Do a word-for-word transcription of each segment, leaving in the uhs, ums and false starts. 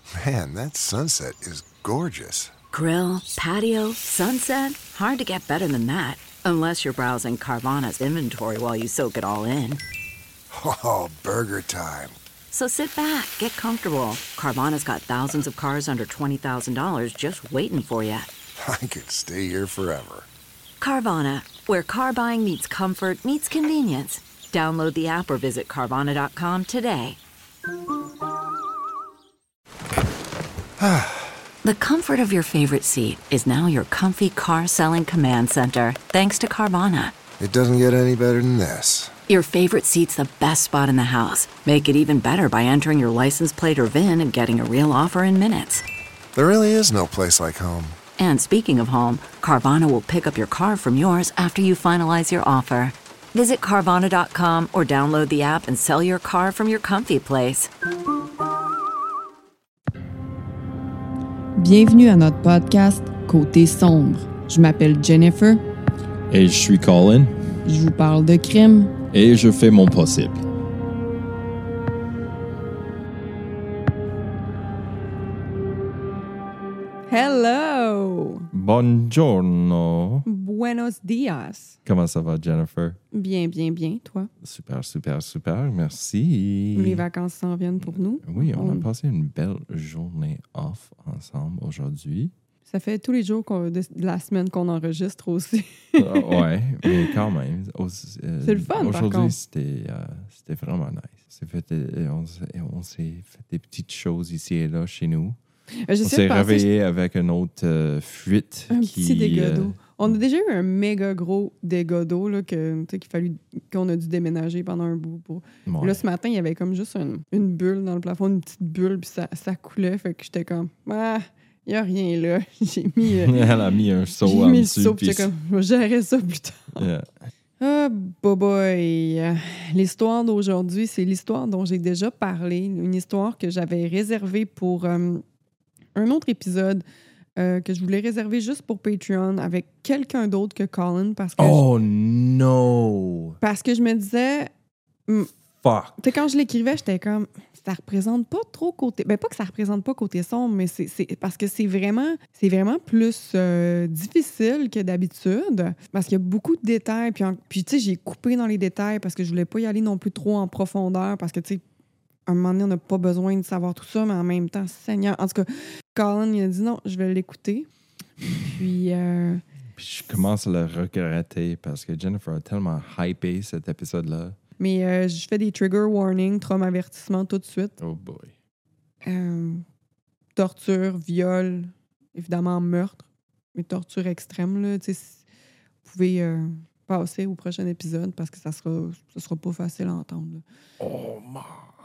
Man, that sunset is gorgeous. Grill, patio, sunset. Hard to get better than that. Unless you're browsing Carvana's inventory while you soak it all in. Oh, burger time. So sit back, get comfortable. Carvana's got thousands of cars under twenty thousand dollars just waiting for you. I could stay here forever. Carvana, where car buying meets comfort, meets convenience. Download the app or visit Carvana dot com today. The comfort of your favorite seat is now your comfy car selling command center, thanks to Carvana. It doesn't get any better than this. Your favorite seat's the best spot in the house. Make it even better by entering your license plate or V I N and getting a real offer in minutes. There really is no place like home. And speaking of home, Carvana will pick up your car from yours after you finalize your offer. Visit Carvana dot com or download the app and sell your car from your comfy place. Bienvenue à notre podcast Côté sombre. Je m'appelle Jennifer. Et je suis Colin. Je vous parle de crime. Et je fais mon possible. Hello! Buongiorno. Buenos dias. Comment ça va, Jennifer? Bien, bien, bien. Toi? Super, super, super. Merci. Les vacances s'en viennent pour nous. Oui, on, On- a passé une belle journée off ensemble aujourd'hui. Ça fait tous les jours qu'on- de de la semaine qu'on enregistre aussi. Euh, ouais, mais quand même. Aussi, euh, C'est le fun, par Aujourd'hui, contre. c'était, euh, c'était vraiment nice. C'est fait, euh, on, s'est- on s'est fait des petites choses ici et là chez nous. Euh, On J'essaie s'est de penser, réveillé avec une autre euh, fuite. un qui, petit dégât euh, d'eau. On a déjà eu un méga gros dégât d'eau là, que, tu sais, qu'il fallu, qu'on a dû déménager pendant un bout. Pour... ouais. Là, ce matin, il y avait comme juste une, une bulle dans le plafond, une petite bulle, puis ça, ça coulait. Fait que j'étais comme, ah, il n'y a rien là. J'ai mis, euh, Elle a mis un seau j'ai en mis le dessus. seau, puis puis j'étais comme, je vais gérer ça plus tard. Yeah. Ah, boy! L'histoire d'aujourd'hui, c'est l'histoire dont j'ai déjà parlé. Une histoire que j'avais réservée pour euh, un autre épisode euh, que je voulais réserver juste pour Patreon avec quelqu'un d'autre que Colin parce que, Oh no! je, parce que je me disais... hum, Fuck! Tu sais, quand je l'écrivais, j'étais comme, ça représente pas trop côté... Ben, pas que ça représente pas côté sombre, mais c'est, c'est parce que c'est vraiment, c'est vraiment plus euh, difficile que d'habitude. Parce qu'il y a beaucoup de détails. Puis, en- puis tu sais, j'ai coupé dans les détails parce que je voulais pas y aller non plus trop en profondeur. Parce que, tu sais, à un moment donné, on n'a pas besoin de savoir tout ça, mais en même temps, Seigneur... En tout cas, Colin, il a dit non, je vais l'écouter. Puis... euh, Puis je commence à le regretter parce que Jennifer a tellement hypé cet épisode-là. mais euh, je fais des trigger warnings, trauma avertissement tout de suite. Oh boy. Euh, torture, viol, évidemment meurtre, mais torture extrême, là, tu sais, si- vous pouvez euh, passer au prochain épisode parce que ça sera, ça sera pas facile à entendre. là. Oh man!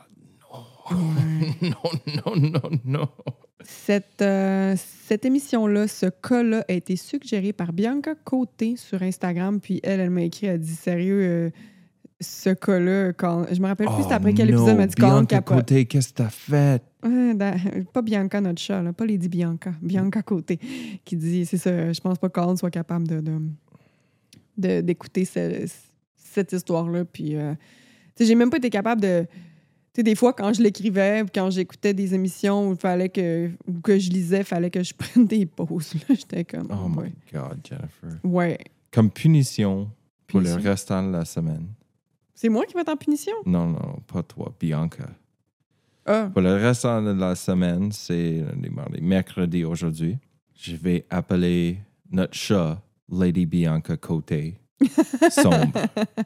Ouais. Non, non, non, non. Cette, euh, cette émission-là, ce cas-là, a été suggéré par Bianca Côté sur Instagram, puis elle, elle m'a écrit, elle dit sérieux, euh, ce cas-là, quand... je me rappelle plus c'était après quel épisode, elle m'a dit Colin Bianca capote. Côté, qu'est-ce que t'as fait? Ouais, dans- pas Bianca, notre chat, là, pas Lady Bianca. Bianca Côté, qui dit, c'est ça, je pense pas que Colin soit capable de, de, de- d'écouter ce- cette histoire-là. Puis, euh, tu sais, j'ai même pas été capable de... Tu sais, des fois, quand je l'écrivais, ou quand j'écoutais des émissions où il fallait que, ou que je lisais, il fallait que je prenne des pauses. Là. J'étais comme... Oh my ouais. God, Jennifer. Ouais. Comme punition pour Punition? le restant de la semaine. C'est moi qui vais être en punition? Non, non, pas toi, Bianca. Ah, Pour le restant de la semaine, c'est les mardis, mercredi aujourd'hui. Je vais appeler notre chat Lady Bianca Côté sombre.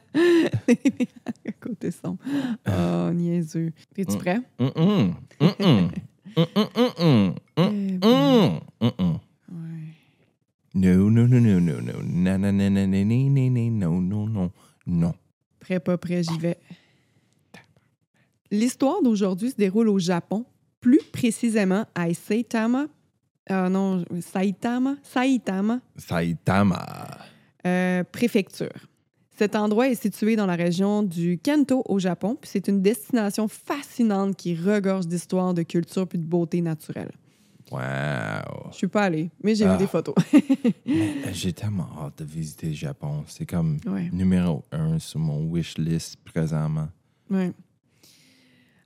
Côté sombre. Oh, niaiseux. Es-tu Mm. prêt? Mm-mm, mm-mm, mm-mm, mm-mm, mm-mm, mm-mm. Ouais. No, no, no, no, no, no. Na, na, na, na, na, na, na, na, no, no, no, non. Prêt, pas prêt, j'y vais. L'histoire d'aujourd'hui se déroule au Japon, plus précisément à Saitama. Ah non, Saitama, Saitama, Saitama. euh, préfecture. Cet endroit est situé dans la région du Kanto au Japon, puis c'est une destination fascinante qui regorge d'histoire, de culture puis de beauté naturelle. Wow. Je suis pas allée, mais j'ai Ah. vu des photos. Mais J'ai tellement hâte de visiter le Japon. C'est comme Ouais. numéro un sur mon wish list présentement. Ouais.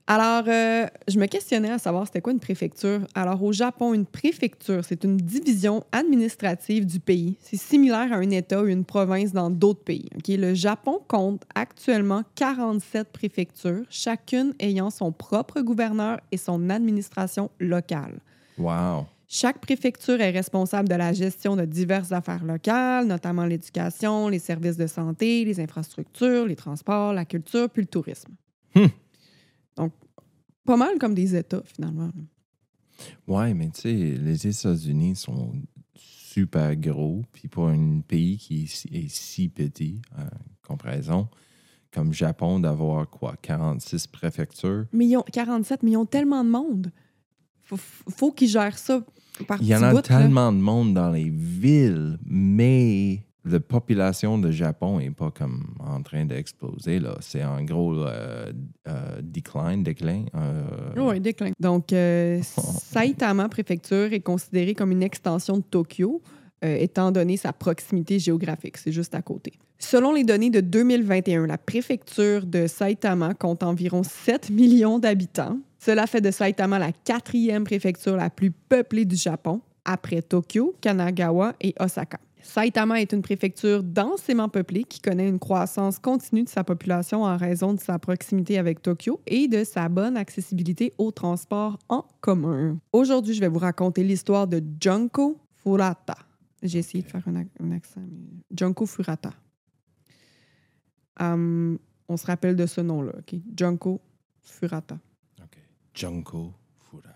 Alors, euh, je me questionnais à savoir c'était quoi une préfecture. Alors, au Japon, une préfecture, c'est une division administrative du pays. C'est similaire à un État ou une province dans d'autres pays. Okay? Le Japon compte actuellement quarante-sept préfectures, chacune ayant son propre gouverneur et son administration locale. Wow. Chaque préfecture est responsable de la gestion de diverses affaires locales, notamment l'éducation, les services de santé, les infrastructures, les transports, la culture, puis le tourisme. Hmm. Donc, pas mal comme des États, finalement. Ouais, mais tu sais, les États-Unis sont super gros, puis pour un pays qui est si, est si petit, en comparaison, comme Japon, d'avoir quoi, quarante-six préfectures. Mais ils ont quarante-sept, mais ils ont tellement de monde. Faut, faut qu'ils gèrent ça par Il y en petits a bouts, tellement là. de monde dans les villes, mais la population de Japon n'est pas comme en train d'exploser, là. C'est en gros euh, euh, decline, déclin. Euh... Oui, déclin. Donc, euh, Saitama préfecture est considérée comme une extension de Tokyo, euh, étant donné sa proximité géographique. C'est juste à côté. Selon les données de deux mille vingt et un, la préfecture de Saitama compte environ sept millions d'habitants. Cela fait de Saitama la quatrième préfecture la plus peuplée du Japon, après Tokyo, Kanagawa et Osaka. Saitama est une préfecture densément peuplée qui connaît une croissance continue de sa population en raison de sa proximité avec Tokyo et de sa bonne accessibilité aux transports en commun. Aujourd'hui, je vais vous raconter l'histoire de Junko Furata. J'ai essayé de faire un, ac- un accent, mais... Junko Furata. Um, on se rappelle de ce nom-là, OK? Junko Furata. OK. Junko Furata.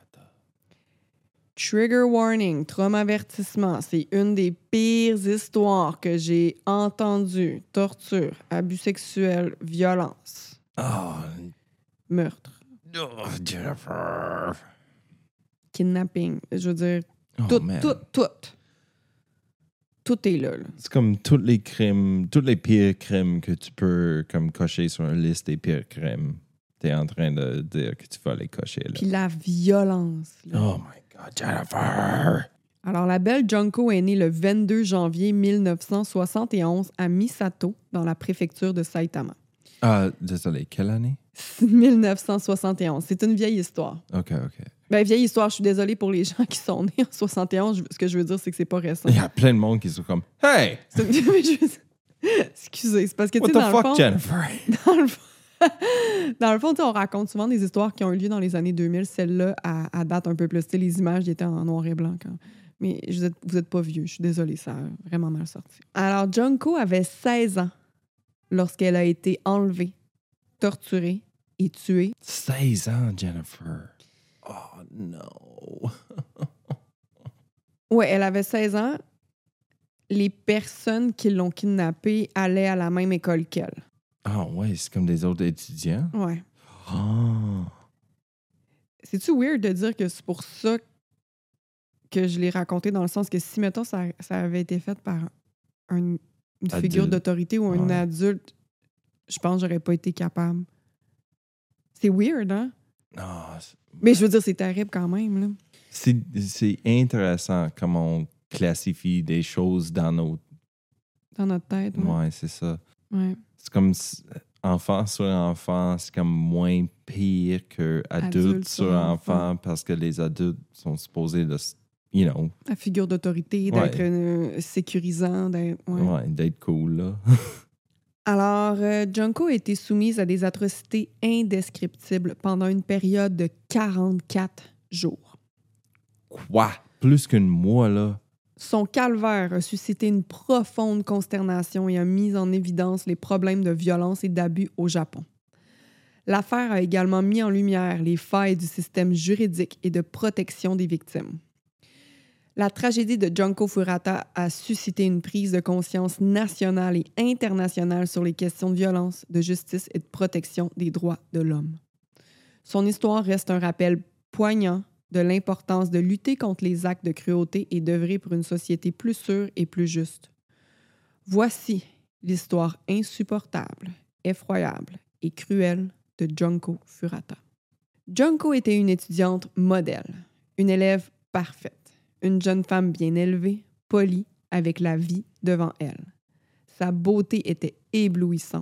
Trigger warning, trauma-avertissement, c'est une des pires histoires que j'ai entendues. Torture, abus sexuels, violence, Oh, meurtre, oh, Jennifer. kidnapping. Je veux dire, Oh, tout, man. tout, tout. Tout est là, là. C'est comme tous les crimes, tous les pires crimes que tu peux comme cocher sur une liste des pires crimes. T'es en train de dire que tu vas les cocher, là. Puis la violence. Là. Oh my God, Jennifer! Alors, la belle Junko est née le vingt-deux janvier mille neuf cent soixante et onze à Misato, dans la préfecture de Saitama. Ah, désolé, quelle année? mille neuf cent soixante et onze. C'est une vieille histoire. OK, OK. Ben, vieille histoire, je suis désolée pour les gens qui sont nés en soixante et onze. Ce que je veux dire, c'est que c'est pas récent. Il y a plein de monde qui sont comme « Hey! C'est une- mais je veux- Excusez, c'est parce que, tu What sais, the dans fuck, le fond... Jennifer? Dans le fond, dans le fond, tu sais, on raconte souvent des histoires qui ont eu lieu dans les années deux mille. Celle-là, à, à date un peu plus. Tu sais, les images ils étaient en noir et blanc. Quand... Mais vous êtes, vous êtes pas vieux. Je suis désolée, ça a vraiment mal sorti. Alors, Junko avait seize ans lorsqu'elle a été enlevée, torturée et tuée. seize ans, Jennifer. Oh, non. Ouais, elle avait seize ans. Les personnes qui l'ont kidnappée allaient à la même école qu'elle. Ah ouais, c'est comme des autres étudiants? Ouais. Oh. C'est-tu weird de dire que c'est pour ça que je l'ai raconté, dans le sens que si, mettons, ça, ça avait été fait par un- une Adulte. figure d'autorité ou un Ouais. adulte, je pense que j'aurais pas été capable. C'est weird, hein? Ah, c'est- Mais je veux dire, c'est terrible quand même, là. c'est, c'est intéressant comment on classifie des choses dans nos... Dans notre tête. Ouais. Ouais, c'est ça. Ouais. C'est comme si- enfant sur enfant, c'est comme moins pire que adulte, Adulte sur sur enfant, enfant. parce que les adultes sont supposés de, s- you know, La figure d'autorité, Ouais. d'être euh, sécurisant, d'être... ouais. ouais, d'être cool, là. Alors, euh, Junko a été soumise à des atrocités indescriptibles pendant une période de quarante-quatre jours. Quoi? Plus qu'une mois, là? Son calvaire a suscité une profonde consternation et a mis en évidence les problèmes de violence et d'abus au Japon. L'affaire a également mis en lumière les failles du système juridique et de protection des victimes. La tragédie de Junko Furata a suscité une prise de conscience nationale et internationale sur les questions de violence, de justice et de protection des droits de l'homme. Son histoire reste un rappel poignant de l'importance de lutter contre les actes de cruauté et d'œuvrer pour une société plus sûre et plus juste. Voici l'histoire insupportable, effroyable et cruelle de Junko Furata. Junko était une étudiante modèle, une élève parfaite, une jeune femme bien élevée, polie, avec la vie devant elle. Sa beauté était éblouissante.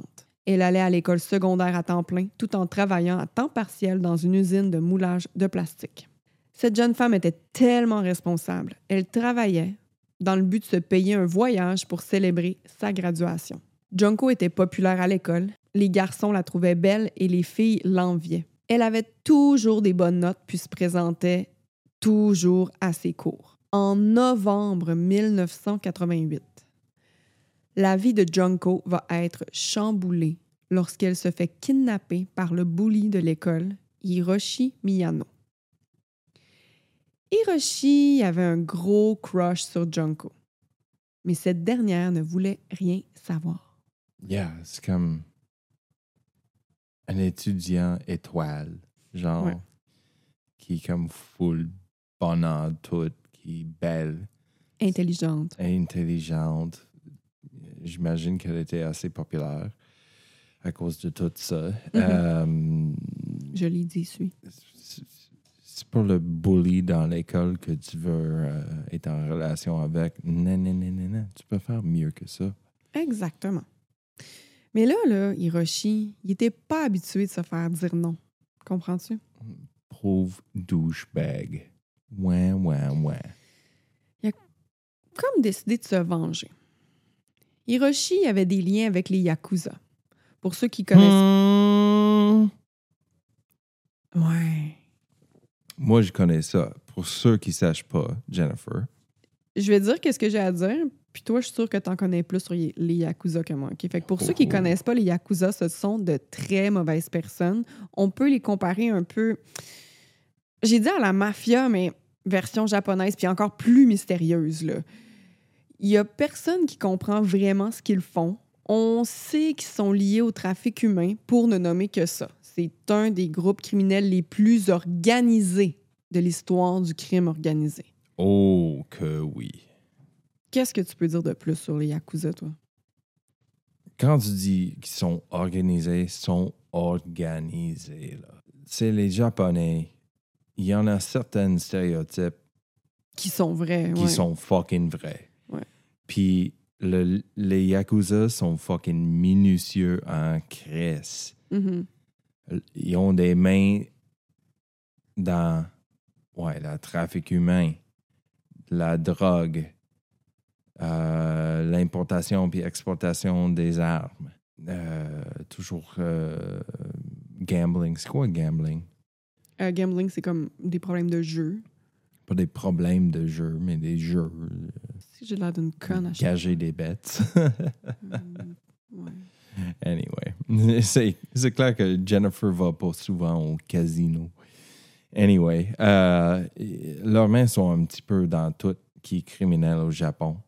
Elle allait à l'école secondaire à temps plein, tout en travaillant à temps partiel dans une usine de moulage de plastique. Cette jeune femme était tellement responsable. Elle travaillait dans le but de se payer un voyage pour célébrer sa graduation. Junko était populaire à l'école. Les garçons la trouvaient belle et les filles l'enviaient. Elle avait toujours des bonnes notes puis se présentait toujours à ses cours. En novembre mille neuf cent quatre-vingt-huit, la vie de Junko va être chamboulée lorsqu'elle se fait kidnapper par le bully de l'école, Hiroshi Miyano. Hiroshi avait un gros crush sur Junko, mais cette dernière ne voulait rien savoir. Yeah, c'est comme un étudiant étoile, genre, Ouais. qui est comme full bonheur tout, qui est belle, Intelligente. intelligente. J'imagine qu'elle était assez populaire à cause de tout ça. Euh, Je l'ai dit, suis. c'est- c'est pour le bully dans l'école que tu veux euh, être en relation avec. Non, non, non, non, non. Tu peux faire mieux que ça. Exactement. Mais là, là, Hiroshi, il était pas habitué de se faire dire non. Comprends-tu? Pauvre douchebag. Ouais, ouais, ouais. Comme décidé de se venger. Hiroshi avait des liens avec les Yakuza. Pour ceux qui connaissent... Hmm. Ouais. Moi, je connais ça. Pour ceux qui ne sachent pas, Jennifer. Je vais dire qu'est-ce que j'ai à dire, puis toi, je suis sûre que tu en connais plus sur les Yakuza que moi. Okay? Fait que pour ceux qui ne Oh. connaissent pas les Yakuza, ce sont de très mauvaises personnes. On peut les comparer un peu... J'ai dit à la mafia, mais version japonaise, puis encore plus mystérieuse, là. Il n'y a personne qui comprend vraiment ce qu'ils font. On sait qu'ils sont liés au trafic humain pour ne nommer que ça. C'est un des groupes criminels les plus organisés de l'histoire du crime organisé. Oh, que oui. Qu'est-ce que tu peux dire de plus sur les Yakuza, toi? Quand tu dis qu'ils sont organisés, ils sont organisés. Là. C'est les Japonais. Il y en a certains stéréotypes Qui sont vrais, qui ouais. sont fucking vrais. Ouais. Puis le- les Yakuza sont fucking minutieux en crisse. Mhm. Ils ont des mains dans ouais, le trafic humain, la drogue, euh, l'importation puis exportation des armes. Euh, toujours euh, gambling. C'est quoi gambling? Euh, gambling, c'est comme des problèmes de jeu. Pas des problèmes de jeu, mais des jeux. Si j'ai l'air d'une conne à chaque Gager des bêtes. ouais. Anyway. C'est, c'est clair que Jennifer va pas souvent au casino. Anyway. Euh, leurs mains sont un petit peu dans tout qui est criminel au Japon.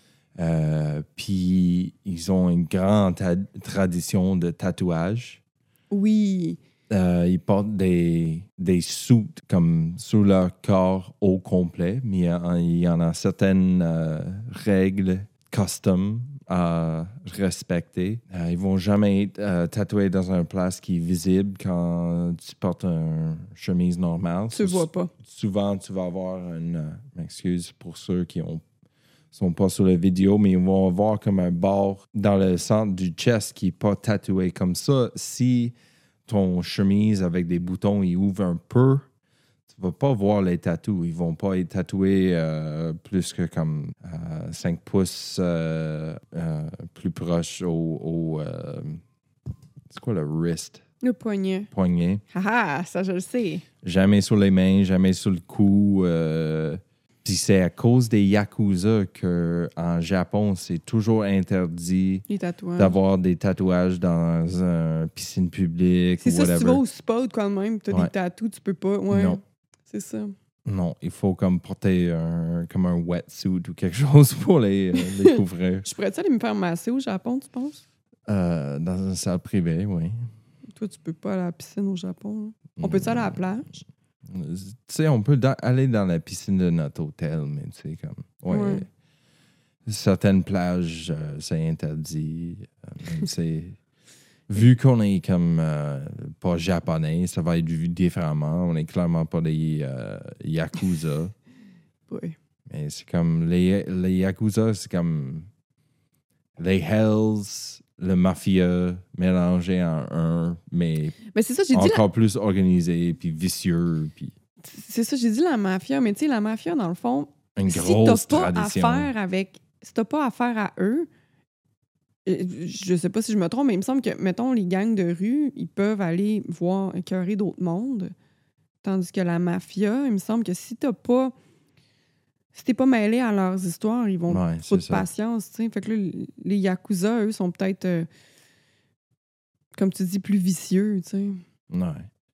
Euh, Puis ils ont une grande ta- tradition de tatouage. Oui. Euh, ils portent des, des suits comme sur leur corps au complet, mais il y, a, il y en a certaines euh, règles custom à respecter. Euh, ils vont jamais être euh, tatoués dans une place qui est visible quand tu portes une chemise normale. Tu vois pas. Souvent, tu vas avoir une... Euh, m'excuse pour ceux qui ont sont pas sur la vidéo, mais ils vont avoir comme un bord dans le centre du chest qui n'est pas tatoué. Comme ça, si ton chemise avec des boutons, il ouvre un peu, tu vas pas voir les tatous. Ils vont pas être tatoués euh, plus que comme euh, cinq pouces euh, euh, plus proche au... au euh, c'est quoi le wrist? Le poignet. Poignet. Ah, ça, je le sais. Jamais sur les mains, jamais sur le cou. Euh, Puis c'est à cause des Yakuza qu'en Japon, c'est toujours interdit Les tatouages. d'avoir des tatouages dans une piscine publique C'est ou ça, si whatever. tu vas au spot quand même, tu as Ouais. des tatous, tu peux pas. Ouais. Non. C'est ça. Non, il faut comme porter un, comme un wetsuit ou quelque chose pour les, euh, les couvrir. Je pourrais-tu aller me faire masser au Japon, tu penses? Euh, dans une salle privée, oui. Toi, tu peux pas aller à la piscine au Japon. hein? On peut-tu aller à la plage? Tu sais, on peut da- aller dans la piscine de notre hôtel, mais tu sais, comme... Ouais. Ouais. Certaines plages, euh, c'est interdit. Euh, même c'est... Vu qu'on est comme euh, pas japonais, ça va être vu différemment. On est clairement pas des euh, Yakuza. Oui. Mais c'est comme... Les, les Yakuza, c'est comme... Les Hells le mafia mélangé en un, mais, mais c'est ça, j'ai dit encore la... plus organisé, puis vicieux, puis C'est ça, j'ai dit la mafia, mais tu sais, la mafia, dans le fond, une si grosse t'as pas tradition. affaire avec... Si t'as pas affaire à eux, je sais pas si je me trompe, mais il me semble que, mettons, les gangs de rue, ils peuvent aller voir écœurer d'autres mondes, tandis que la mafia, il me semble que si t'as pas... Si t'es pas mêlé à leurs histoires, ils vont Ouais, trop de c'est ça. patience, tu sais. Fait que là, les Yakuza, eux, sont peut-être, euh, comme tu dis, plus vicieux, tu sais. Ouais.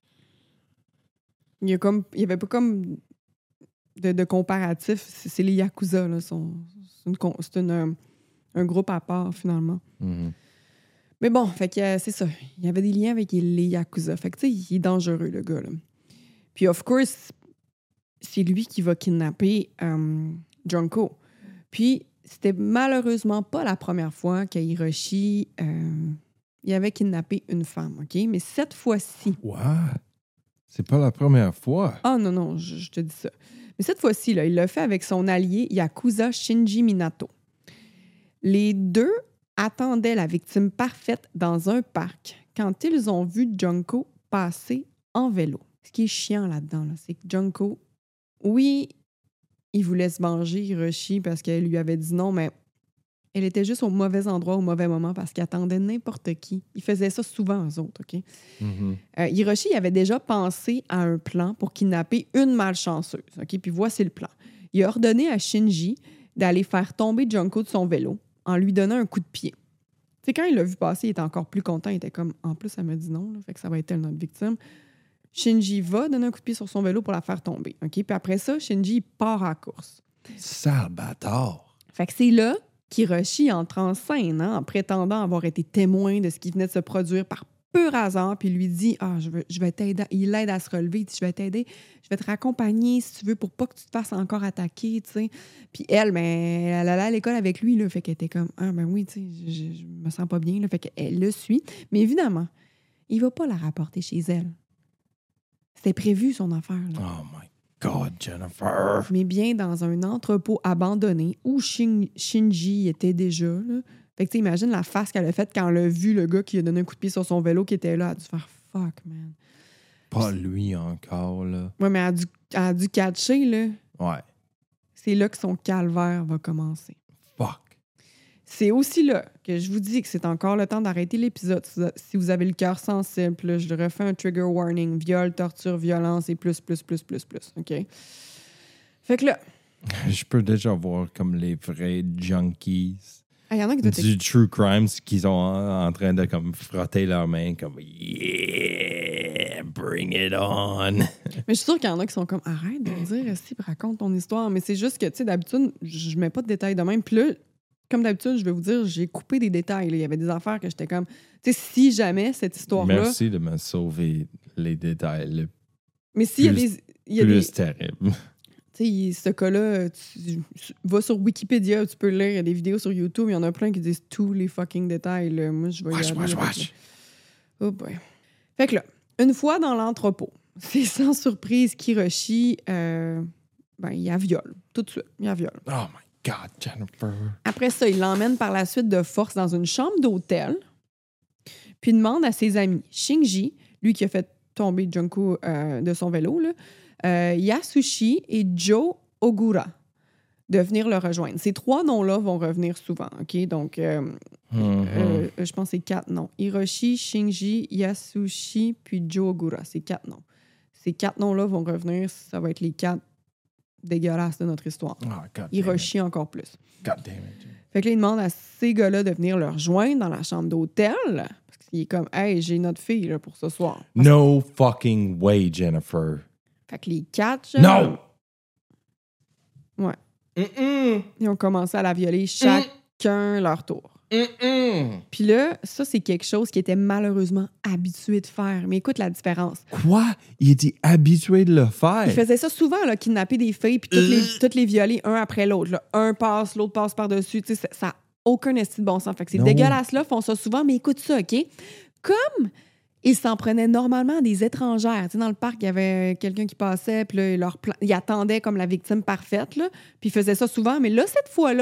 Il y a comme... Il y avait pas comme de, de comparatif. C'est, c'est les Yakuza, là. Sont, c'est une, con- c'est une, un, un groupe à part, finalement. Mhm. Mais bon, fait que euh, c'est ça. Il y avait des liens avec les Yakuza. Fait que, tu sais, il est dangereux, le gars, là. Puis, of course, c'est lui qui va kidnapper euh, Junko. Puis, c'était malheureusement pas la première fois qu'Hiroshi euh, il avait kidnappé une femme, OK? Mais cette fois-ci... What? C'est pas la première fois. Ah non, non, je, je te dis ça. Mais cette fois-ci, là, il l'a fait avec son allié Yakuza Shinji Minato. Les deux attendaient la victime parfaite dans un parc quand ils ont vu Junko passer en vélo. Ce qui est chiant là-dedans, là, c'est que Junko, oui, il voulait se venger, Hiroshi, parce qu'elle lui avait dit non, mais elle était juste au mauvais endroit, au mauvais moment, parce qu'elle attendait n'importe qui. Il faisait ça souvent aux autres, OK? Mhm. Euh, Hiroshi il avait déjà pensé à un plan pour kidnapper une malchanceuse, OK? Puis voici le plan. Il a ordonné à Shinji d'aller faire tomber Junko de son vélo en lui donnant un coup de pied. Tu sais, quand il l'a vu passer, il était encore plus content. Il était comme, en plus, elle me dit non, là, fait que ça va être elle, notre victime. Shinji va donner un coup de pied sur son vélo pour la faire tomber. OK? Puis après ça, Shinji il part à la course. Sale bâtard. Fait que c'est là qu'Hiroshi entre en scène, hein, en prétendant avoir été témoin de ce qui venait de se produire par pur hasard, puis lui dit « Ah, je, veux, je vais t'aider. » Il l'aide à se relever. Il dit « Je vais t'aider. Je vais te raccompagner si tu veux pour pas que tu te fasses encore attaquer. » tu sais. Puis elle, ben, elle allait à l'école avec lui. Là, fait qu'elle était comme « Ah, ben oui, tu sais, je, je me sens pas bien. » Fait qu'elle le suit. Mais évidemment, il va pas la rapporter chez elle. C'était prévu, son affaire. Là. Oh my God, Jennifer. Mais bien dans un entrepôt abandonné où Shin- Shinji était déjà. Là. Fait que tu imagines la face qu'elle a faite quand elle a vu le gars qui a donné un coup de pied sur son vélo qui était là. Elle a dû faire « Fuck, man. » Pas lui encore, là. Ouais, mais elle a dû, elle a dû catcher, là. Ouais. C'est là que son calvaire va commencer. Fuck. C'est aussi là que je vous dis que c'est encore le temps d'arrêter l'épisode. Si vous avez le cœur sensible, là, je refais un trigger warning. Viol, torture, violence et plus, plus, plus, plus, plus. OK? Fait que là... Je peux déjà voir comme les vrais junkies Il ah, y en a qui doivent du true crime qui sont en, en train de comme frotter leurs mains comme « Yeah, bring it on! » Mais je suis sûre qu'il y en a qui sont comme « Arrête de me dire, si, raconte ton histoire. » Mais c'est juste que, tu sais, d'habitude, je mets pas de détails de même. Puis là, comme d'habitude, je vais vous dire, j'ai coupé des détails. Là. Il y avait des affaires que j'étais comme... Tu sais, si jamais cette histoire-là... Merci de me sauver les détails le Mais s'il y a plus, des... Il y a plus des... terribles. Tu sais, ce cas-là, tu, tu vas sur Wikipédia, tu peux le lire, il y a des vidéos sur YouTube, il y en a plein qui disent tous les fucking détails. Là. Moi, je vais y Wesh, aller. wesh, Fait wesh. que- Oh boy. Fait que là, une fois dans l'entrepôt, c'est sans surprise qu'Hiroshi, euh, ben, il a viole. Tout de suite, il a viole. Oh my God, Jennifer. Après ça, il l'emmène par la suite de force dans une chambre d'hôtel, puis demande à ses amis, Shinji, lui qui a fait tomber Junko euh, de son vélo, là, euh, Yasushi et Joe Ogura, de venir le rejoindre. Ces trois noms-là vont revenir souvent, OK? Donc, euh, Mm-hmm. euh, je pense que c'est quatre noms. Hiroshi, Shinji, Yasushi, puis Joe Ogura. C'est quatre noms. Ces quatre noms-là vont revenir, ça va être les quatre dégueulasses de notre histoire. Oh, God damn it. Hiroshi encore plus. God damn it. Fait que là, il demande à ces gars-là de venir le rejoindre dans la chambre d'hôtel. Parce qu'il est comme, hey, j'ai notre fille là, pour ce soir. No fucking way, Jennifer. Fait que les quatre. No! Ouais. Mm-mm. Ils ont commencé à la violer chacun leur tour. Mm-mm. Puis là, ça, c'est quelque chose qui était malheureusement habitué de faire. Mais écoute la différence. Quoi? Il était habitué de le faire. Il faisait ça souvent, là, kidnapper des filles puis toutes les, toutes les violer un après l'autre. Là. Un passe, l'autre passe par-dessus. Tu sais, ça n'a aucun esti de bon sens. Fait que ces Non. dégueulasses-là font ça souvent, mais écoute ça, OK? Comme ils s'en prenaient normalement à des étrangères. Tu sais, dans le parc, il y avait quelqu'un qui passait, puis là, il, leur pla- il attendait comme la victime parfaite, là, puis ils faisaient ça souvent. Mais là, cette fois-là,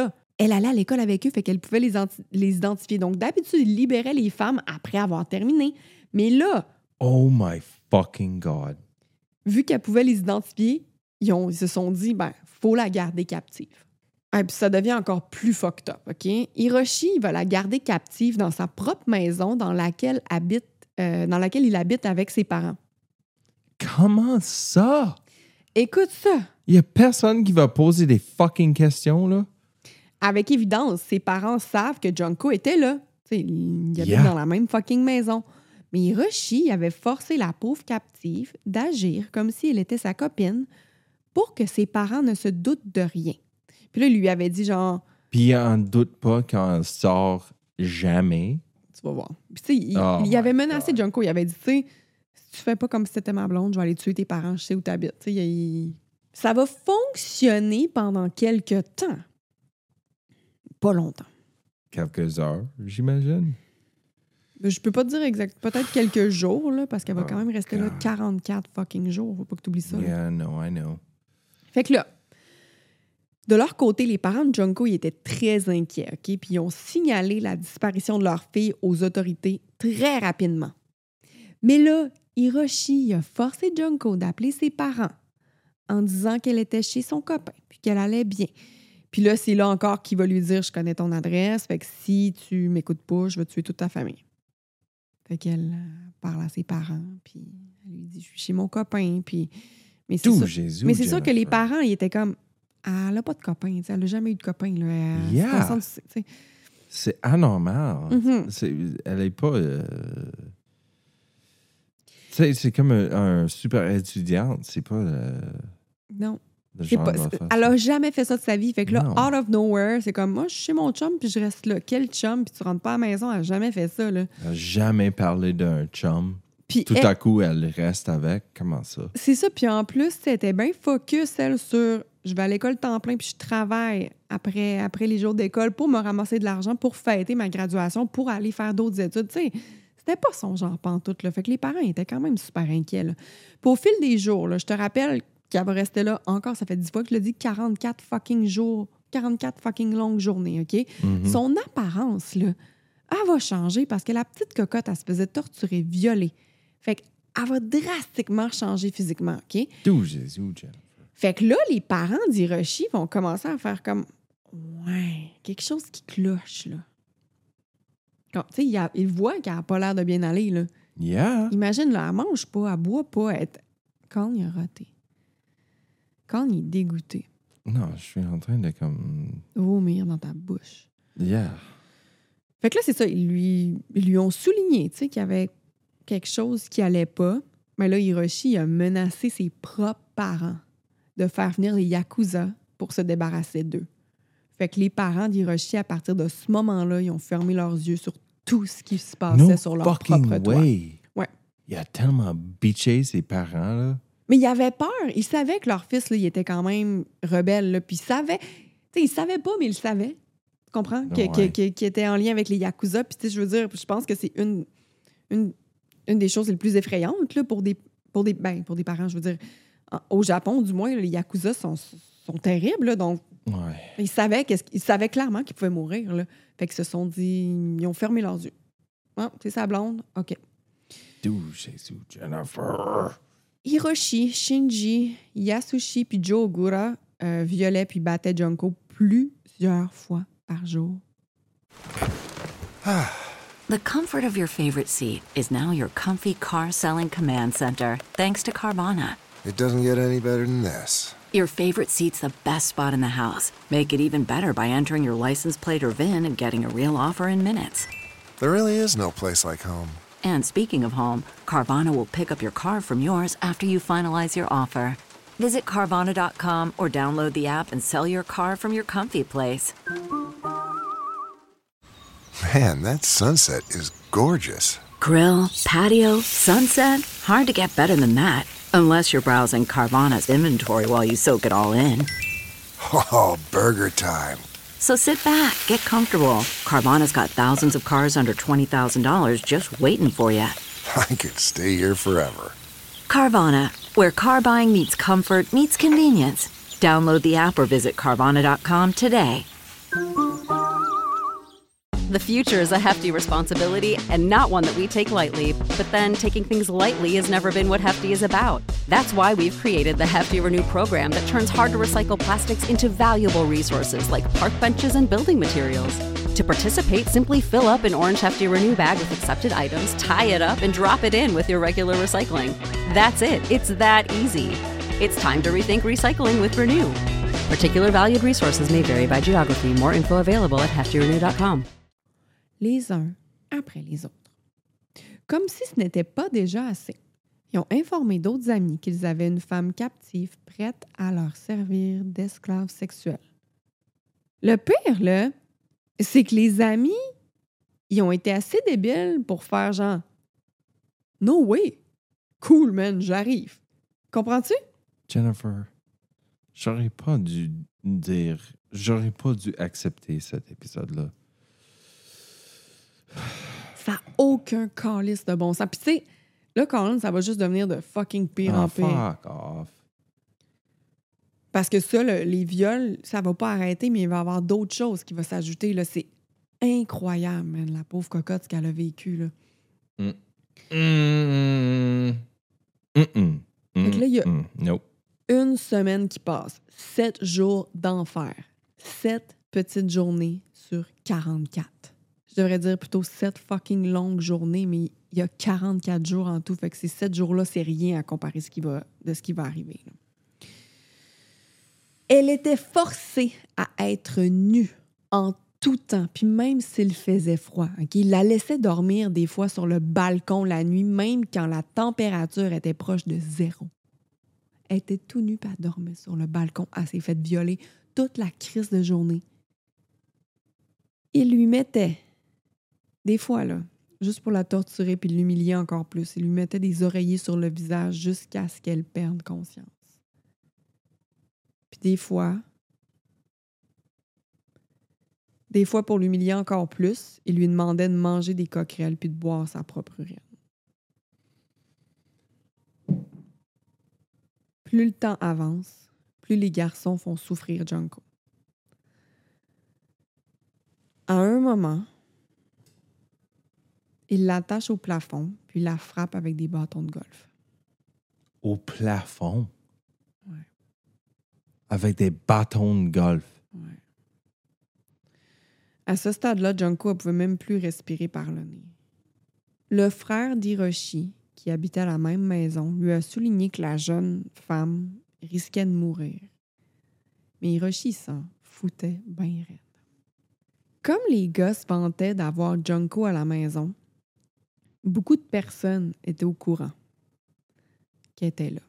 elle allait à l'école avec eux, fait qu'elle pouvait les, anti- les identifier. Donc, d'habitude, ils libéraient les femmes après avoir terminé. Mais là, Oh my fucking God. vu qu'elle pouvait les identifier, ils, ont, ils se sont dit, ben, faut la garder captive. Et puis ça devient encore plus fucked up, OK? Hiroshi, il va la garder captive dans sa propre maison dans laquelle, habite, euh, dans laquelle il habite avec ses parents. Comment ça? Écoute ça. Il y a personne qui va poser des fucking questions, là? Avec évidence, ses parents savent que Junko était là. T'sais, il habite Yeah. dans la même fucking maison. Mais Hiroshi avait forcé la pauvre captive d'agir comme si elle était sa copine pour que ses parents ne se doutent de rien. Puis là, il lui avait dit genre, Puis il en doute pas quand elle sort jamais. tu vas voir. Puis tu sais, il, Oh il avait my menacé God. Junko. Il avait dit, tu sais, si tu fais pas comme si c'était ma blonde, je vais aller tuer tes parents, je sais où t'habites. Tu sais, il- ça va fonctionner pendant quelques temps. Pas longtemps. Quelques heures, j'imagine. Je peux pas te dire exact. Peut-être quelques jours, là, parce qu'elle va Oh, quand même rester là God. quarante-quatre fucking jours. Faut pas que tu oublies ça. là. Yeah, no, I know. Fait que là, de leur côté, les parents de Junko ils étaient très inquiets, OK? Puis ils ont signalé la disparition de leur fille aux autorités très rapidement. Mais là, Hiroshi il a forcé Junko d'appeler ses parents en disant qu'elle était chez son copain puis qu'elle allait bien. Puis là, c'est là encore qu'il va lui dire « Je connais ton adresse, fait que si tu m'écoutes pas, je vais tuer toute ta famille. » Fait qu'elle euh, parle à ses parents, puis elle lui dit « Je suis chez mon copain. » Puis mais c'est Tout ça- Jésus. mais c'est sûr que les Jennifer. parents, ils étaient comme elle n'a pas de copain, tu sais, elle n'a jamais eu de copain. Là. Elle- Yeah. c'est dans le sens, tu sais. C'est anormal. Mhm. C'est- elle est pas. euh, tu sais, c'est comme un, un super étudiante. C'est pas euh, Non. le C'est genre pas- de c'est- faire elle ça. n'a jamais fait ça de sa vie. Fait que là, Non. out of nowhere, c'est comme moi, je suis chez mon chum, puis je reste là. Quel chum, puis tu rentres pas à la maison, elle n'a jamais fait ça. Là. Elle a jamais parlé d'un chum. Puis Tout elle- à coup, elle reste avec. Comment ça? c'est ça. Puis en plus, c'était bien focus, elle, sur je vais à l'école temps plein, puis je travaille après, après les jours d'école pour me ramasser de l'argent pour fêter ma graduation, pour aller faire d'autres études. Tu sais, c'était pas son genre pantoute. Là. Fait que les parents étaient quand même super inquiets. Là. Puis au fil des jours, là, je te rappelle qu'elle va rester là encore, ça fait dix fois que je le dis, quarante-quatre fucking jours, quarante-quatre fucking longues journées, OK? Mhm. Son apparence, là, elle va changer parce que la petite cocotte, elle se faisait torturer, violer. Fait qu'elle va drastiquement changer physiquement, OK? Tout Jésus, Jennifer. Fait que là, les parents d'Hiroshi vont commencer à faire comme ouais, quelque chose qui cloche, là. Comme, tu sais, il, a- il voit qu'elle n'a pas l'air de bien aller, là. Yeah. Imagine, là, elle mange pas, elle boit pas, elle est... Quand il a raté. Quand il est dégoûté. Non, je suis en train de comme. Vomir dans ta bouche. Yeah. Fait que là, c'est ça, ils lui, ils lui ont souligné, tu sais, qu'il y avait quelque chose qui allait pas. Mais là, Hiroshi il a menacé ses propres parents de faire venir les Yakuza pour se débarrasser d'eux. Fait que les parents d'Hiroshi, à partir de ce moment-là, ils ont fermé leurs yeux sur tout ce qui se passait No sur leur fucking propre toit. way. Ouais. Il a tellement bitché ses parents, là. Mais ils avaient peur. Ils savaient que leur fils, là, il était quand même rebelle. Là, puis ils savaient... Tu sais, ils savaient pas, mais ils le savaient. Tu comprends? Qu'il Ouais. qui, qui était en lien avec les Yakuza. Puis tu sais, je veux dire, je pense que c'est une, une, une des choses les plus effrayantes là, pour, des, pour, des, ben, pour des parents. Je veux dire, en- au Japon, du moins, là, les Yakuza sont, sont terribles. Là, donc, Ouais. ils savaient, qu'est-ce- ils savaient clairement qu'ils pouvaient mourir. Là. Fait qu'ils se sont dit... Ils ont fermé leurs yeux. Ah, c'est sa blonde? OK. Tout Jésus, Jennifer. Hiroshi, Shinji, Yasushi puis Joe Ogura euh, violaient puis battaient Junko plusieurs fois par jour. The comfort of your favorite seat is now your comfy car selling command center, thanks to Carvana. It doesn't get any better than this. Your favorite seat's the best spot in the house. Make it even better by entering your license plate or V I N and getting a real offer in minutes. There really is no place like home. And speaking of home, Carvana will pick up your car from yours after you finalize your offer. Visit Carvana dot com or download the app and sell your car from your comfy place. Man, that sunset is gorgeous. Grill, patio, sunset. Hard to get better than that. Unless you're browsing Carvana's inventory while you soak it all in. Oh, burger time. So sit back, get comfortable. Carvana's got thousands of cars under twenty thousand dollars just waiting for you. I could stay here forever. Carvana, where car buying meets comfort, meets convenience. Download the app or visit Carvana dot com today. The future is a hefty responsibility and not one that we take lightly. But then taking things lightly has never been what Hefty is about. That's why we've created the Hefty Renew program that turns hard to recycle plastics into valuable resources like park benches and building materials. To participate, simply fill up an orange Hefty Renew bag with accepted items, tie it up, and drop it in with your regular recycling. That's it. It's that easy. It's time to rethink recycling with Renew. Particular valued resources may vary by geography. More info available at hefty renew dot com. Les uns après les autres. Comme si ce n'était pas déjà assez, ils ont informé d'autres amis qu'ils avaient une femme captive prête à leur servir d'esclave sexuelle. Le pire, là, c'est que les amis, ils ont été assez débiles pour faire genre « No way! Cool, man, j'arrive. » Comprends-tu? Jennifer, j'aurais pas dû dire... J'aurais pas dû accepter cet épisode-là. Ça n'a aucun calice de bon sens. Puis tu sais, là, Colin, ça va juste devenir de fucking pire Ah, en pire. fuck off. Parce que ça, le- les viols, ça va pas arrêter, mais il va y avoir d'autres choses qui vont s'ajouter. Là. C'est incroyable, man, la pauvre cocotte, ce qu'elle a vécu. Là. Mm. Mm. Mm-mm. Fait que là, il y a- Mm. Nope. Une semaine qui passe. Sept jours d'enfer. Sept petites journées sur quarante-quatre. Je devrais dire plutôt sept fucking longues journées, mais il y a quarante-quatre jours en tout. Fait que ces sept jours-là, c'est rien à comparer ce qui va, de ce qui va arriver. Là. Elle était forcée à être nue en tout temps, puis même s'il faisait froid. Okay? Il la laissait dormir des fois sur le balcon la nuit, même quand la température était proche de zéro. Elle était tout nue, puis elle dormait sur le balcon. Elle s'est faite violer toute la crise de journée. Il lui mettait, des fois, là, juste pour la torturer puis l'humilier encore plus, il lui mettait des oreillers sur le visage jusqu'à ce qu'elle perde conscience. Puis des fois, des fois, pour l'humilier encore plus, il lui demandait de manger des coquerelles puis de boire sa propre urine. Plus le temps avance, plus les garçons font souffrir Junko. À un moment, il l'attache au plafond puis la frappe avec des bâtons de golf. Au plafond? Ouais. Avec des bâtons de golf. Ouais. À ce stade-là, Junko ne pouvait même plus respirer par le nez. Le frère d'Hiroshi, qui habitait à la même maison, lui a souligné que la jeune femme risquait de mourir. Mais Hiroshi s'en foutait bien raide. Comme les gars se vantaient d'avoir Junko à la maison, beaucoup de personnes étaient au courant qu'elle était là.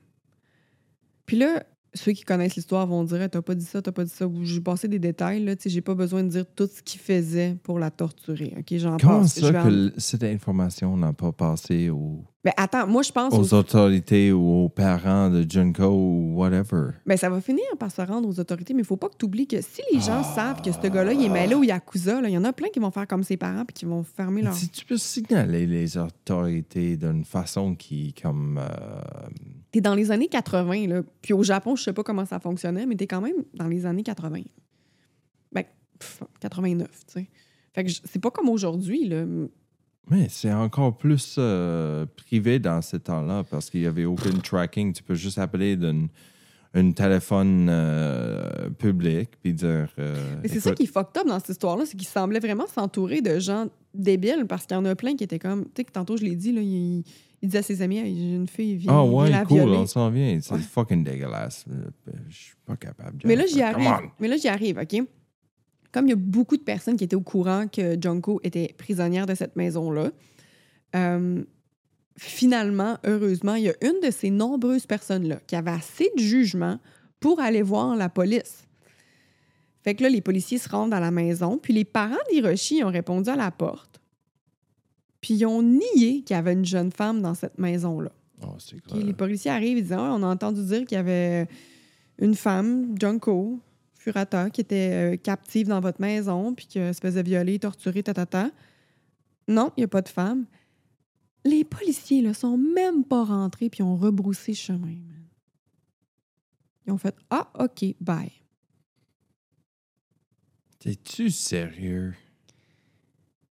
Puis là, ceux qui connaissent l'histoire vont dire « T'as pas dit ça, t'as pas dit ça. » J'ai passé des détails, là. J'ai pas besoin de dire tout ce qu'il faisait pour la torturer. Okay? J'en Comment passe. ça Je vais en- que l- cette information n'a pas passé aux, Ben attends, moi je pense... aux aux- autorités ou aux parents de Junko ou whatever? Ben, ça va finir par se rendre aux autorités, mais il faut pas que tu oublies que si les gens savent que ce gars-là, il est mêlé au Yakuza, là, il y en a plein qui vont faire comme ses parents puis qui vont fermer leur... Si tu peux signaler les autorités d'une façon qui, comme... euh, T'es dans les années quatre-vingts, là. Puis au Japon, je sais pas comment ça fonctionnait, mais t'es quand même dans les années quatre-vingts. Ben, pff, quatre-vingt-neuf, tu sais. Fait que je- c'est pas comme aujourd'hui, là. Mais c'est encore plus euh, privé dans ce temps-là parce qu'il n'y avait aucun tracking. Tu peux juste appeler d'un un téléphone euh, public puis dire... euh, Mais c'est ça écoute, qui est fucked up dans cette histoire-là, c'est qu'il semblait vraiment s'entourer de gens débiles parce qu'il y en a plein qui étaient comme... Tu sais, que tantôt, je l'ai dit, là, il, il disait à ses amis, hey, j'ai une fille, viens, Ah viens ouais, la cool, violer. on s'en vient. C'est Ouais. fucking dégueulasse. Je suis pas capable. Mais là, j'y Jennifer, come arrive. on. Mais là, j'y arrive, OK? Comme il y a beaucoup de personnes qui étaient au courant que Junko était prisonnière de cette maison-là, euh, finalement, heureusement, il y a une de ces nombreuses personnes-là qui avait assez de jugement pour aller voir la police. Fait que là, les policiers se rendent à la maison, puis les parents d'Hiroshi ont répondu à la porte, puis ils ont nié qu'il y avait une jeune femme dans cette maison-là. Oh, c'est Puis clair. les policiers arrivent et disent ah, on a entendu dire qu'il y avait une femme, Junko Furata, qui était euh, captive dans votre maison, puis qu'elle se faisait violer, torturer, tatata. Non, il n'y a pas de femme. Les policiers ne sont même pas rentrés, puis ont rebroussé chemin. Man. Ils ont fait ah, OK, bye. T'es-tu sérieux?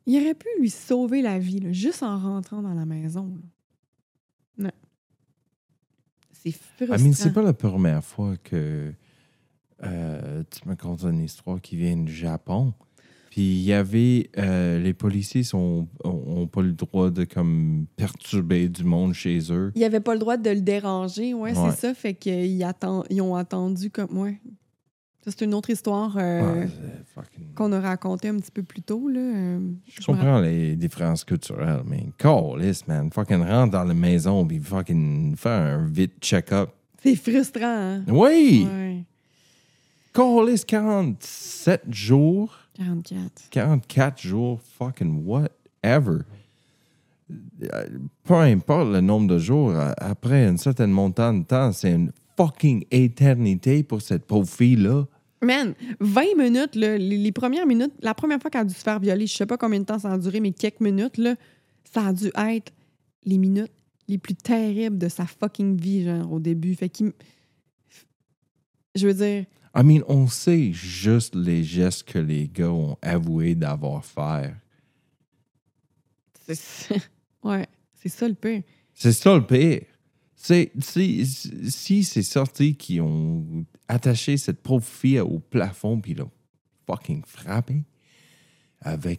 Il aurait pu lui sauver la vie, là, juste en rentrant dans la maison. Là. Non. C'est frustrant. I mean, c'est pas la première fois que euh, tu me contes une histoire qui vient du Japon. Puis il y avait... Euh, les policiers sont ont pas le droit de comme perturber du monde chez eux. Il avait pas le droit de le déranger, ouais, Ouais. c'est ça. Fait qu'ils atten- ils ont attendu comme... Ouais. Ça, c'est une autre histoire euh, Ouais, c'est fucking- qu'on a racontée un petit peu plus tôt. Là. Euh, Je me comprends les différences culturelles, mais calisse, man. Fucking rentre dans la maison puis fucking faire un vite check-up. C'est frustrant, hein? Oui! Ouais. Calisse, quarante-sept jours, quarante-quatre. quarante-quatre jours, fucking whatever. Euh, Peu importe le nombre de jours, a- après un certain montant de temps, c'est une fucking éternité pour cette pauvre fille-là. Man, vingt minutes, là, les, les premières minutes, la première fois qu'elle a dû se faire violer, je sais pas combien de temps ça a duré, mais quelques minutes, là, ça a dû être les minutes les plus terribles de sa fucking vie, genre, au début. Fait qu'il... Je veux dire... I mean, on sait juste les gestes que les gars ont avoué d'avoir fait. C'est... ouais, c'est ça le pire. C'est ça le pire. C'est, c'est- si c'est sorti qu'ils ont attaché cette pauvre fille au plafond puis l'ont fucking frappé avec,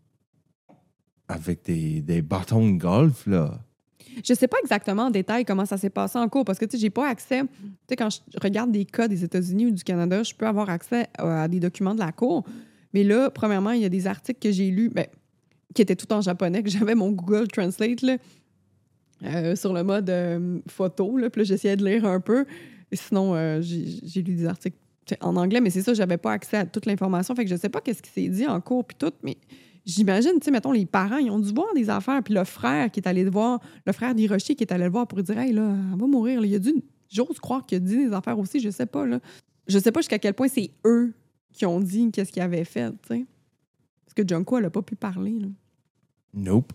avec des, des bâtons de golf, là. Je sais pas exactement en détail comment ça s'est passé en cours parce que, tu sais, j'ai pas accès... Tu sais, quand je regarde des cas des États-Unis ou du Canada, je peux avoir accès à des documents de la cour. Mais là, premièrement, il y a des articles que j'ai lus, ben, qui étaient tout en japonais, que j'avais mon Google Translate, là, euh, sur le mode euh, photo, là, puis là, j'essayais de lire un peu. Et sinon, euh, j'ai, j'ai lu des articles en anglais, mais c'est ça, j'avais pas accès à toute l'information, fait que je sais pas qu'est-ce qui s'est dit en cours, puis tout, mais j'imagine, tu sais, mettons, les parents, ils ont dû voir des affaires, puis le frère qui est allé le voir, le frère d'Hiroshi qui est allé le voir pour dire « Hey, là, elle va mourir. » Il a dû, j'ose croire qu'il a dit des affaires aussi, je sais pas, là. Je sais pas jusqu'à quel point c'est eux qui ont dit qu'est-ce qu'ils avaient fait, tu sais. Parce que Junko, elle a pas pu parler, là. Nope.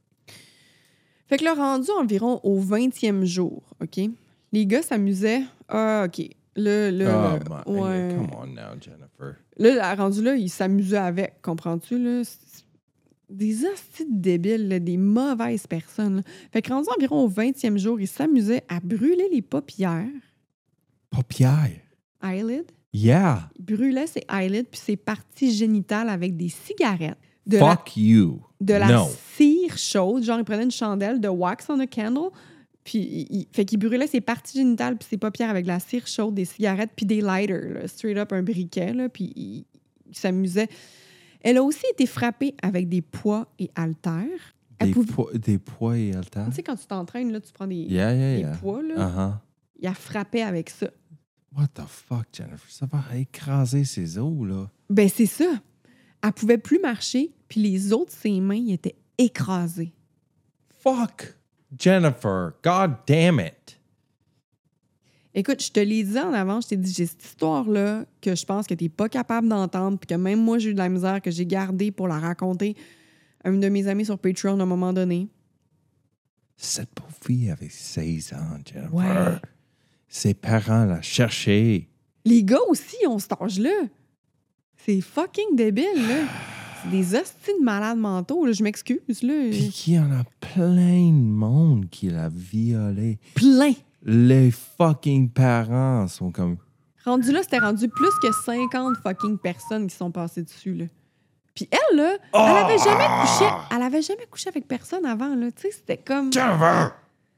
Fait que là, rendu environ au vingtième jour, OK? Les gars s'amusaient. Ah, OK. Là, là, Oh, là, my, ouais. come on now, Jennifer. Là, rendu là, ils s'amusaient avec, comprends-tu, là? C'est des hosties de débiles, là, des mauvaises personnes, là. Fait que rendu environ au vingtième jour, ils s'amusaient à brûler les paupières. Paupières. Eyelid. Yeah. Ils brûlaient ses eyelids puis ses parties génitales avec des cigarettes. De Fuck you. la, de la No. cire chaude. Genre, ils prenaient une chandelle de wax on a candle. Puis, il, il- fait qu'il brûlait ses parties génitales puis ses paupières avec de la cire chaude, des cigarettes puis des lighters. Là, straight up, un briquet. Là, puis, il, il s'amusait. Elle a aussi été frappée avec des poids et haltères. Elle Des, pouvait- poids, des poids et haltères. Tu sais, quand tu t'entraînes, là, tu prends des, Yeah, yeah, des yeah. poids. Là. Uh-huh. Il a frappé avec ça. What the fuck, Jennifer? Ça va écraser ses os, là. Ben, c'est ça. Elle pouvait plus marcher, puis les autres, ses mains, ils étaient écrasées. Fuck. Jennifer, god damn it. Écoute, je te l'ai dit en avant, je t'ai dit, j'ai cette histoire-là que je pense que t'es pas capable d'entendre, puis que même moi, j'ai eu de la misère, que j'ai gardée pour la raconter à une de mes amies sur Patreon à un moment donné. Cette pauvre fille avait seize ans, Jennifer. Ouais. Ses parents la cherchaient. Les gars aussi ont cet âge-là. C'est fucking débile, là. C'est des hosties de malades mentaux, là. Je m'excuse, là. Puis qu'il y en a plein de monde qui l'a violée. Plein. Les fucking parents sont comme... Rendu là, c'était rendu plus que cinquante fucking personnes qui sont passées dessus, là. Puis elle, là, elle avait jamais couché... Elle avait jamais couché avec personne avant, là. Tu sais, c'était comme... Jennifer!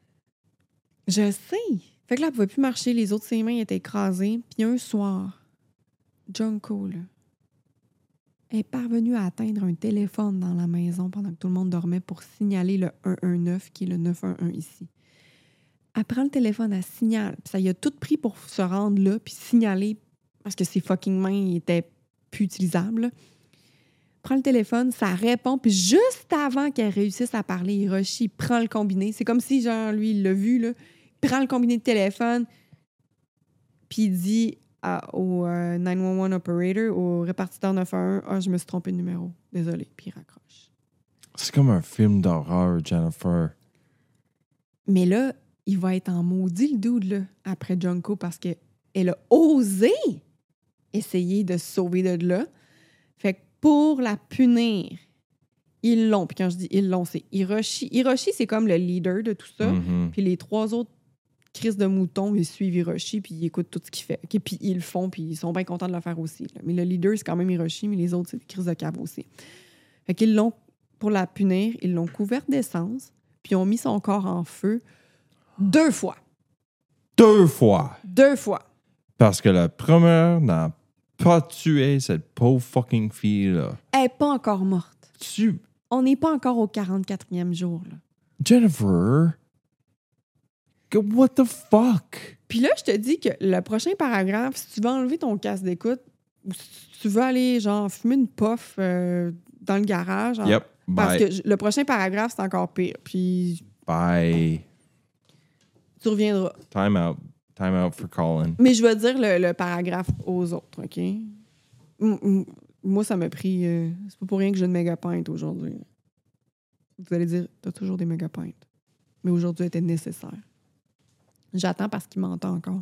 Je sais. Fait que là, elle pouvait plus marcher. Les autres, ses mains étaient écrasées. Puis un soir, Junko, là, est parvenue à atteindre un téléphone dans la maison pendant que tout le monde dormait pour signaler le un un neuf, qui est le neuf un un ici. Elle prend le téléphone, elle signale. Puis ça y a tout pris pour se rendre là, puis signaler, parce que ses fucking mains étaient plus utilisables, là. Prend le téléphone, ça répond, puis juste avant qu'elle réussisse à parler, Hiroshi prend le combiné. C'est comme si, genre, lui, il l'a vu, là. Il prend le combiné de téléphone, puis il dit à, au euh, neuf un un operator, au répartiteur neuf un un, « Ah, je me suis trompé de numéro. Désolé. » Puis il raccroche. C'est comme un film d'horreur, Jennifer. Mais là, il va être en maudit, le dude, là, après Junko, parce qu'elle a osé essayer de se sauver de là. Fait que pour la punir, ils l'ont. Puis quand je dis ils l'ont, c'est Hiroshi. Hiroshi, c'est comme le leader de tout ça. Mhm. Puis les trois autres crises de moutons, ils suivent Hiroshi, puis ils écoutent tout ce qu'il fait. Okay? Puis ils le font, puis ils sont bien contents de le faire aussi. Là. Mais le leader, c'est quand même Hiroshi, mais les autres, c'est des crises de cave aussi. Fait qu'ils l'ont, pour la punir, ils l'ont couverte d'essence, puis ils ont mis son corps en feu deux fois. Deux fois. Deux fois. Parce que la première n'a pas tué cette pauvre fucking fille-là. Elle n'est pas encore morte. Tu... On n'est pas encore au quarante-quatrième jour. Là. Jennifer... What the fuck? Puis là, je te dis que le prochain paragraphe, si tu veux enlever ton casque d'écoute, ou si tu veux aller, genre, fumer une puff euh, dans le garage... Yep. En... Parce Bye. que le prochain paragraphe, c'est encore pire. Puis... Bye. Tu reviendras. Time out. Time out for Colin. Mais je vais dire le, le paragraphe aux autres, OK? M- m- moi, ça m'a pris... Euh, c'est pas pour rien que j'ai une méga pinte aujourd'hui. Vous allez dire, t'as toujours des méga pintes. Mais aujourd'hui, elle était nécessaire. J'attends parce qu'il m'entend encore.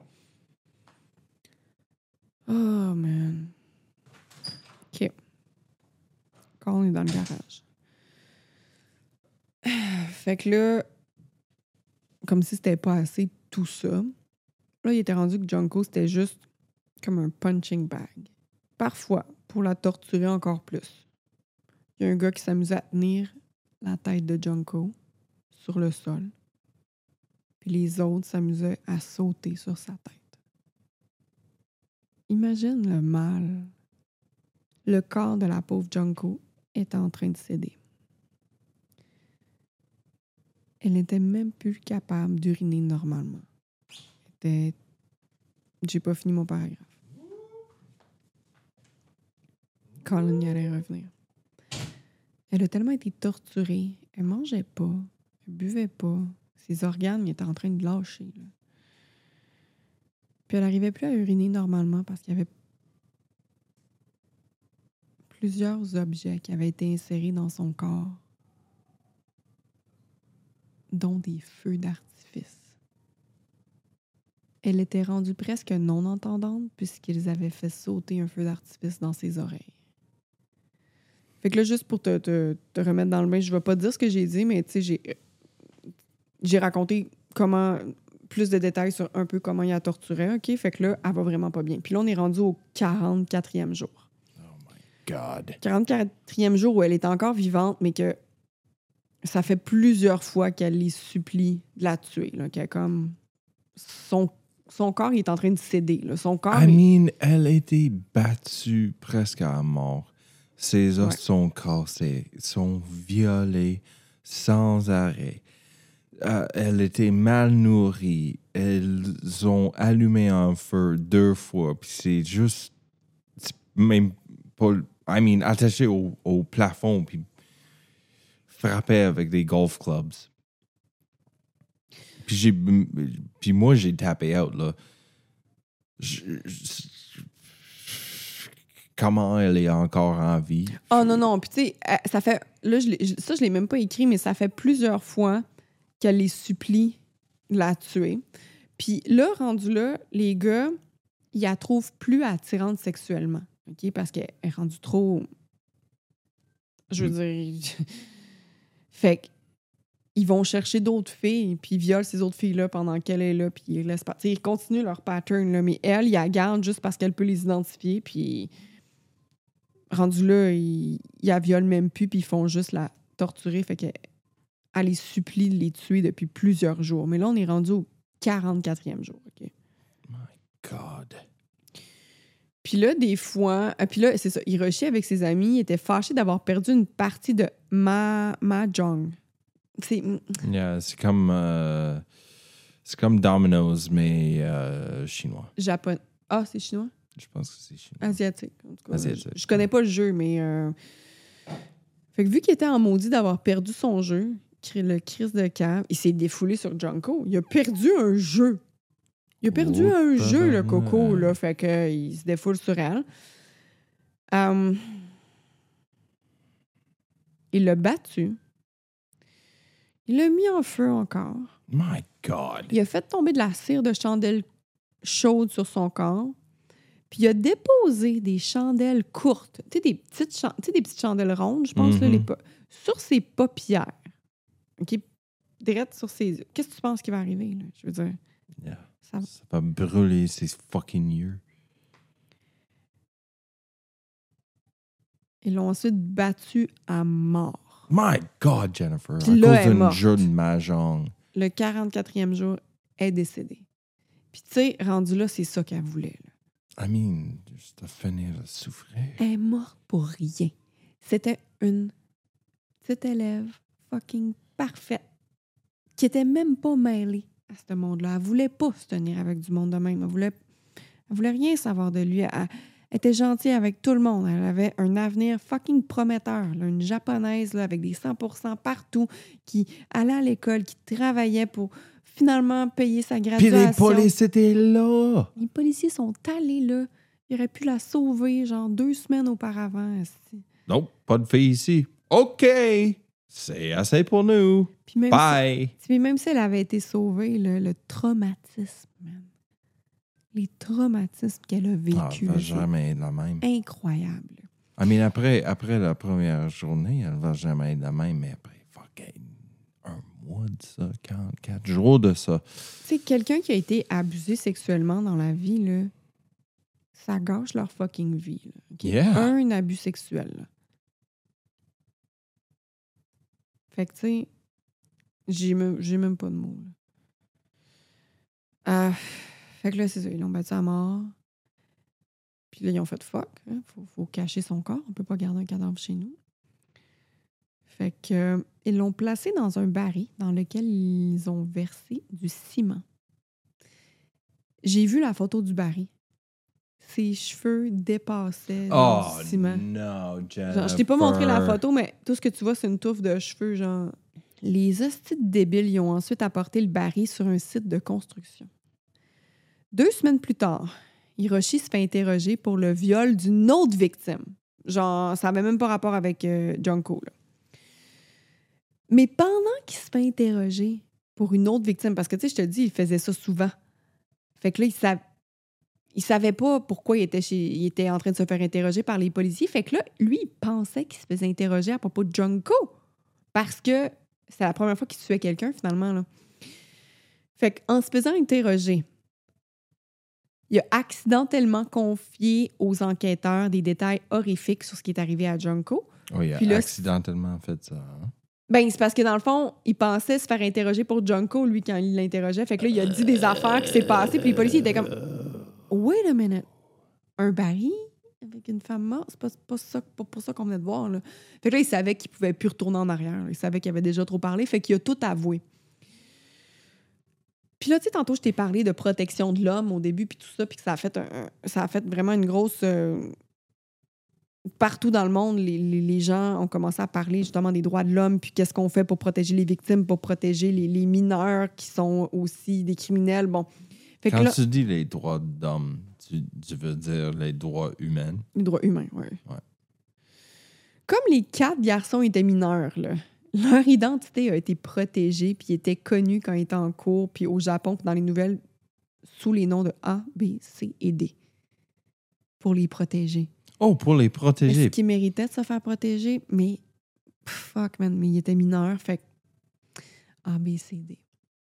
Oh, man. OK. Colin est dans le garage. Fait que là, comme si c'était pas assez tout ça, là, il était rendu que Junko, c'était juste comme un punching bag. Parfois, pour la torturer encore plus. Il y a un gars qui s'amusait à tenir la tête de Junko sur le sol. Puis les autres s'amusaient à sauter sur sa tête. Imagine le mal. Le corps de la pauvre Junko était en train de céder. Elle n'était même plus capable d'uriner normalement. Elle était... J'ai pas fini mon paragraphe. Colin y allait revenir. Elle a tellement été torturée. Elle mangeait pas. Elle buvait pas. Ses organes étaient en train de lâcher. Là. Puis elle n'arrivait plus à uriner normalement parce qu'il y avait plusieurs objets qui avaient été insérés dans son corps, dont des feux d'artifice. Elle était rendue presque non-entendante puisqu'ils avaient fait sauter un feu d'artifice dans ses oreilles. Fait que là, juste pour te, te, te remettre dans le bain, je vais pas dire ce que j'ai dit, mais tu sais, j'ai, j'ai raconté comment, plus de détails sur un peu comment il a torturé, OK? Fait que là, elle va vraiment pas bien. Puis là, on est rendu au quarante-quatrième jour. Oh my God. quarante-quatrième jour où elle est encore vivante, mais que ça fait plusieurs fois qu'elle les supplie de la tuer. Là, qu'elle comme... Son, son corps il est en train de céder. Là. Son corps... I est... mean, elle a été battue presque à mort. Ses os Ouais. sont cassés, sont violés sans arrêt. Euh, elle était mal nourrie. Elles ont allumé un feu deux fois. Puis c'est juste... c'est même pas... I mean, attaché au, au plafond, puis frappé avec des golf clubs. Puis, j'ai, puis moi, j'ai tapé out, là. Je, je, comment elle est encore en vie? Oh non, non. Puis tu sais, ça fait... Là, je l'ai, ça, je l'ai même pas écrit, mais ça fait plusieurs fois qu'elle les supplie de la tuer. Puis là, rendu là, les gars, ils la trouvent plus attirante sexuellement. OK? Parce qu'elle est rendue trop... Je veux dire... Fait qu'ils vont chercher d'autres filles, puis ils violent ces autres filles-là pendant qu'elle est là, puis ils laissent pas. Ils continuent leur pattern, là, mais elle, ils la gardent juste parce qu'elle peut les identifier, puis rendu là, ils, ils la violent même plus, puis ils font juste la torturer. Fait qu'elle elle les supplie de les tuer depuis plusieurs jours. Mais là, on est rendu au quarante-quatrième jour. OK? My God. Puis là, des fois... Ah, puis là, c'est ça, Hiroshi, avec ses amis, il était fâché d'avoir perdu une partie de ma Mahjong. C'est... Yeah, c'est comme... euh, c'est comme Domino's, mais euh, chinois. Japonais. Ah, c'est chinois? Je pense que c'est chinois. Asiatique. En tout cas, Asiatique. Je, je connais pas le jeu, mais... Euh... Fait que vu qu'il était en maudit d'avoir perdu son jeu, le crise de cave, il s'est défoulé sur Junko. Il a perdu un jeu. Il a perdu Oh, un jeu, le tabarnak. coco, là. Fait qu'il se défoule sur elle. Um, il l'a battu. Il l'a mis en feu encore. My God. Il a fait tomber de la cire de chandelle chaude sur son corps. Puis il a déposé des chandelles courtes, tu sais, des petites, chan- tu sais, des petites chandelles rondes, je pense, Mhm. là, les pa- sur ses paupières. OK? Direct sur ses yeux. Qu'est-ce que tu penses qui va arriver, là? Je veux dire, Yeah. ça va. Ça va brûler ses fucking yeux. Ils l'ont ensuite battu à mort. My God, Jennifer. Puis à là, cause elle est d'un morte. jeu de mahjong. Le quarante-quatrième jour, elle est décédée. Puis tu sais, rendu là, c'est ça qu'elle voulait, là. I mean, juste à finir de souffrir. Elle est morte pour rien. C'était une petite élève fucking parfaite qui était même pas mêlée à ce monde-là. Elle voulait pas se tenir avec du monde de même. Elle voulait, elle voulait rien savoir de lui. Elle, elle était gentille avec tout le monde. Elle avait un avenir fucking prometteur. Là. Une japonaise là, avec des cent pour cent partout, qui allait à l'école, qui travaillait pour finalement payer sa Puis graduation. les polices étaient là. Les policiers sont allés là. Ils auraient pu la sauver genre deux semaines auparavant. esti. Non, pas de fille ici. OK. C'est assez pour nous. Puis même, Bye. si, puis même si elle avait été sauvée, là, le traumatisme, man. Les traumatismes qu'elle a Ah, vécu. elle va là, jamais être la même. c'est incroyable. I mean, après, après la première journée, elle va jamais être la même, mais après, fucking un mois de ça, quarante-quatre jours de ça. Tu sais, quelqu'un qui a été abusé sexuellement dans la vie, là, ça gâche leur fucking vie. Là, ok? Yeah. Un abus sexuel. Là. Fait que, tu sais, j'ai même, j'ai même pas de mots. Là. Euh, fait que là, c'est ça, ils l'ont battu à mort. Puis là, ils ont fait fuck. Hein? Faut, faut cacher son corps. On peut pas garder un cadavre chez nous. Fait que, euh, ils l'ont placé dans un baril dans lequel ils ont versé du ciment. J'ai vu la photo du baril. Ses cheveux dépassaient Oh, du ciment. non, Jennifer. Genre, je t'ai pas montré la photo, mais tout ce que tu vois, c'est une touffe de cheveux, genre... Les hosties de débiles, ils ont ensuite apporté le baril sur un site de construction. Deux semaines plus tard, Hiroshi se fait interroger pour le viol d'une autre victime. Genre, ça avait même pas rapport avec euh, Junko, là. Mais pendant qu'il se fait interroger pour une autre victime, parce que, tu sais, je te dis, il faisait ça souvent. Fait que là, il savait... Il savait pas pourquoi il était, chez, il était en train de se faire interroger par les policiers. Fait que là, lui, il pensait qu'il se faisait interroger à propos de Junko. Parce que c'est la première fois qu'il tuait quelqu'un, finalement. Là. Fait qu'en se faisant interroger, il a accidentellement confié aux enquêteurs des détails horrifiques sur ce qui est arrivé à Junko. Oui, il a Puis là, accidentellement fait ça. Hein? Ben, c'est parce que dans le fond, il pensait se faire interroger pour Junko, lui, quand il l'interrogeait. Fait que là, il a dit des affaires qui s'est passées, puis les policiers étaient comme... Wait a minute. Un baril avec une femme morte? C'est pas, pas, ça, pas pour ça qu'on venait de voir. Là. Fait que là, il savait qu'il pouvait plus retourner en arrière. Il savait qu'il avait déjà trop parlé. Fait qu'il a tout avoué. Puis là, tu sais, tantôt, je t'ai parlé de protection de l'homme au début, puis tout ça, puis que ça a fait, un, ça a fait vraiment une grosse... Euh, partout dans le monde, les, les, les gens ont commencé à parler justement des droits de l'homme, puis qu'est-ce qu'on fait pour protéger les victimes, pour protéger les, les mineurs qui sont aussi des criminels. Bon... Fait Quand que là, tu dis les droits d'homme, tu, tu veux dire les droits humains? les droits humains, oui. Ouais. Comme les quatre garçons étaient mineurs, là, leur identité a été protégée puis étaient connus quand ils étaient en cours puis au Japon puis dans les nouvelles sous les noms de A, B, C et D pour les protéger. Oh, pour les protéger. Est-ce qu'ils méritaient de se faire protéger? Mais fuck, man, mais ils étaient mineurs, fait que A, B, C, D.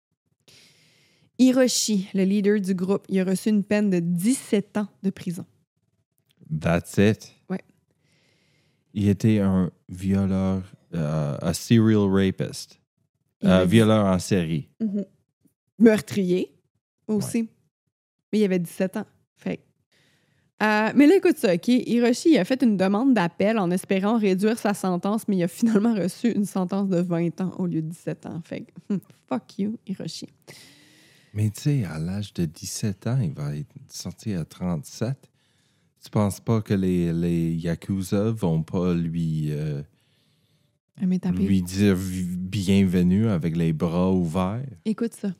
Hiroshi, le leader du groupe, il a reçu une peine de dix-sept ans de prison. That's it? Ouais. Il était un violeur, uh, un serial rapist. Il Un avait dit- violeur en série. Mhm. Meurtrier aussi. Mais il avait dix-sept ans. Fait que- Euh, mais là, écoute ça, OK? Hiroshi il a fait une demande d'appel en espérant réduire sa sentence, mais il a finalement reçu une sentence de vingt ans au lieu de dix-sept ans. Fait que, fuck you, Hiroshi. Mais tu sais, à l'âge de dix-sept ans, il va être sorti à trente-sept. Tu penses pas que les, les Yakuza vont pas lui, euh, Elle m'est tapée. lui dire vi- bienvenue avec les bras ouverts? Écoute ça.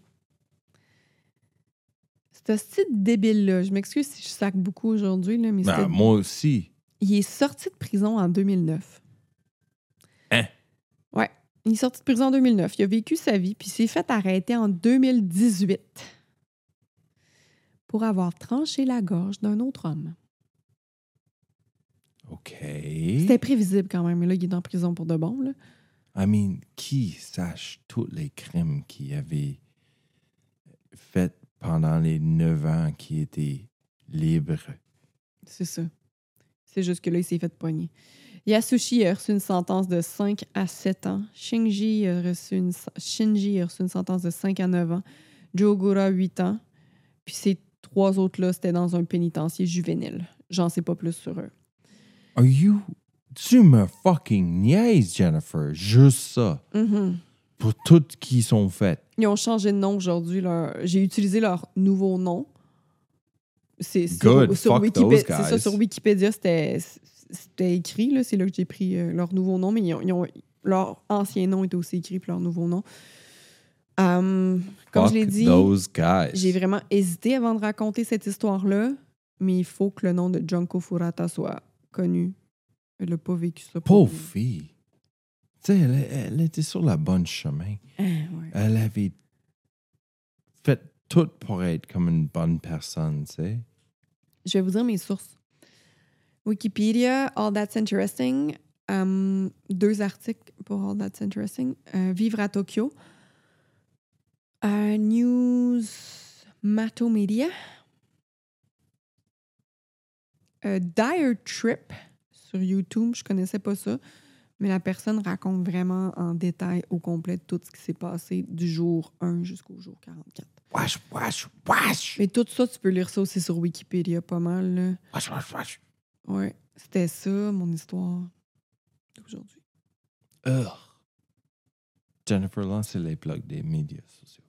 Ce style débile-là, je m'excuse si je sac beaucoup aujourd'hui, là, mais Ben, c'était- moi aussi. il est sorti de prison en deux mille neuf. Hein? Ouais. Il est sorti de prison en deux mille neuf. Il a vécu sa vie, puis il s'est fait arrêter en deux mille dix-huit pour avoir tranché la gorge d'un autre homme. OK. C'était prévisible quand même, mais là, il est en prison pour de bon, là. I mean, qui sache tous les crimes qu'il avait fait pendant les neuf ans qui étaient libres? C'est ça. C'est juste que là, il s'est fait poigner. Yasushi a reçu une sentence de cinq à sept ans. Shinji a reçu une, Shinji a reçu une sentence de cinq à neuf ans. Jogura, huit ans. Puis ces trois autres-là, c'était dans un pénitencier juvénile. J'en sais pas plus sur eux. Are you... Tu me fucking niaises, Jennifer. Juste ça. Mm-hmm. Pour toutes qui sont faites. Ils ont changé de nom aujourd'hui. Leur... J'ai utilisé leur nouveau nom. C'est, c'est Good. sur, sur Fuck those Wikipédia. C'est guys. ça, sur Wikipédia, c'était, c'était écrit. Là. C'est là que j'ai pris euh, leur nouveau nom, mais ils ont, ils ont, leur ancien nom était aussi écrit, puis leur nouveau nom. Um, comme Fuck je l'ai dit, those guys. j'ai vraiment hésité avant de raconter cette histoire-là, mais il faut que le nom de Junko Furata soit connu. Elle n'a pas vécu ça. Pauvre fille. Tu sais, elle, elle était sur le bon chemin. Ah, ouais. Elle avait fait tout pour être comme une bonne personne, tu sais. Je vais vous dire mes sources. Wikipédia, All That's Interesting. Um, deux articles pour All That's Interesting. Uh, Vivre à Tokyo. Uh, News Mato Media. Uh, Dire Trip sur YouTube. Je connaissais pas ça. Mais la personne raconte vraiment en détail au complet tout ce qui s'est passé du jour un jusqu'au jour quarante-quatre. Wesh, wesh, wesh! Mais tout ça, tu peux lire ça aussi sur Wikipédia, pas mal. Là. Wesh, wesh, wesh! Ouais, c'était ça, mon histoire d'aujourd'hui. Ugh. Jennifer, lancez les plugs des médias sociaux.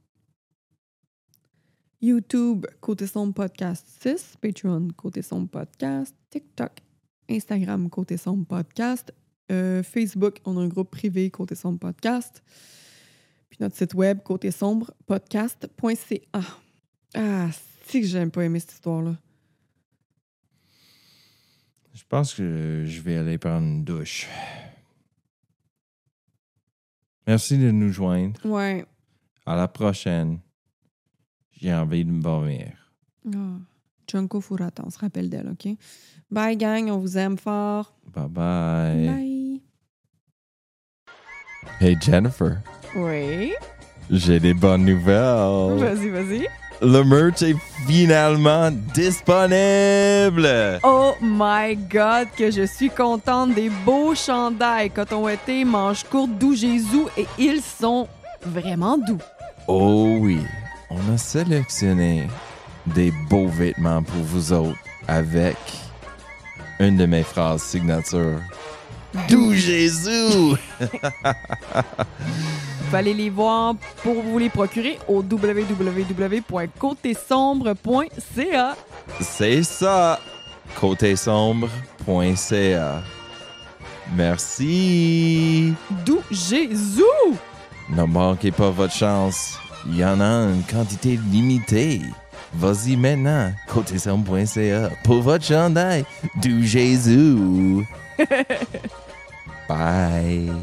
YouTube, Côté Sombre Podcast six. Patreon, Côté Sombre Podcast. TikTok, Instagram, Côté Sombre Podcast. Euh, Facebook, on a un groupe privé, Côté Sombre Podcast. Puis notre site web, côté sombre podcast point c a. Ah, c'est que j'aime pas aimer cette histoire-là. Je pense que je vais aller prendre une douche. Merci de nous joindre. Ouais. À la prochaine. J'ai envie de me dormir. Oh. Junko Furata, on se rappelle d'elle, OK? Bye, gang, on vous aime fort. Bye-bye. Bye. Hey, Jennifer. Oui? J'ai des bonnes nouvelles. Vas-y, vas-y. Le merch est finalement disponible. Oh my God, que je suis contente des beaux chandails coton ouaté, manches courtes, doux Jésus, et ils sont vraiment doux. Oh oui, on a sélectionné des beaux vêtements pour vous autres avec une de mes phrases signature. Doux Jésus! Vous allez les voir pour vous les procurer au w w w point côté sombre point c a. C'est ça, côté sombre point c a. Merci! Doux Jésus! Ne manquez pas votre chance. Il y en a une quantité limitée. Vas-y maintenant, côté sombre point c a pour votre chandail du Jésus. Bye.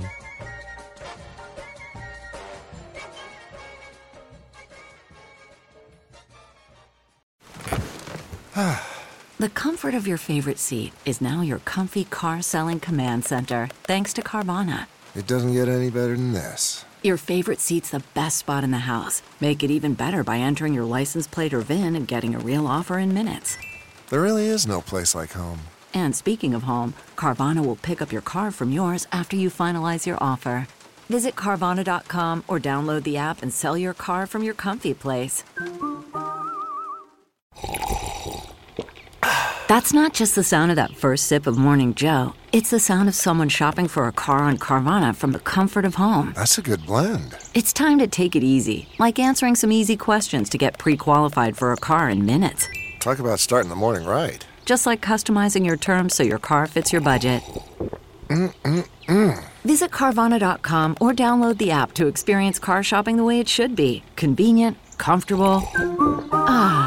The comfort of your favorite seat is now your comfy car selling command center, thanks to Carvana. It doesn't get any better than this. Your favorite seat's the best spot in the house. Make it even better by entering your license plate or V I N and getting a real offer in minutes. There really is no place like home. And speaking of home, Carvana will pick up your car from yours after you finalize your offer. Visit Carvana dot com or download the app and sell your car from your comfy place. That's not just the sound of that first sip of Morning Joe. It's the sound of someone shopping for a car on Carvana from the comfort of home. That's a good blend. It's time to take it easy, like answering some easy questions to get pre-qualified for a car in minutes. Talk about starting the morning right. Just like customizing your terms so your car fits your budget. Mm-mm-mm. Visit Carvana dot com or download the app to experience car shopping the way it should be. Convenient, comfortable. Ah.